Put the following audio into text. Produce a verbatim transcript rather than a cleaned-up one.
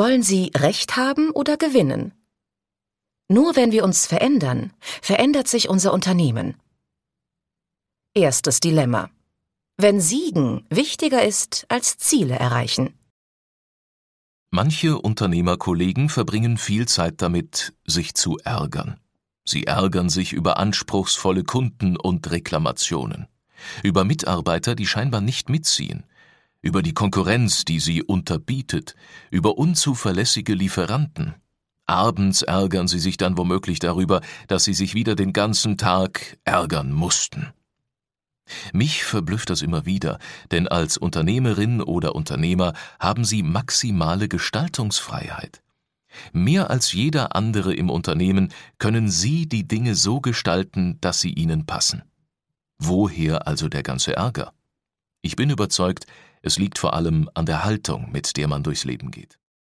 Wollen Sie Recht haben oder gewinnen? Nur wenn wir uns verändern, verändert sich unser Unternehmen. Erstes Dilemma: Wenn Siegen wichtiger ist als Ziele erreichen. Manche Unternehmerkollegen verbringen viel Zeit damit, sich zu ärgern. Sie ärgern sich über anspruchsvolle Kunden und Reklamationen, über Mitarbeiter, die scheinbar nicht mitziehen, über die Konkurrenz, die sie unterbietet, über unzuverlässige Lieferanten. Abends ärgern sie sich dann womöglich darüber, dass sie sich wieder den ganzen Tag ärgern mussten. Mich verblüfft das immer wieder, denn als Unternehmerin oder Unternehmer haben Sie maximale Gestaltungsfreiheit. Mehr als jeder andere im Unternehmen können Sie die Dinge so gestalten, dass sie Ihnen passen. Woher also der ganze Ärger? Ich bin überzeugt, es liegt vor allem an der Haltung, mit der man durchs Leben geht.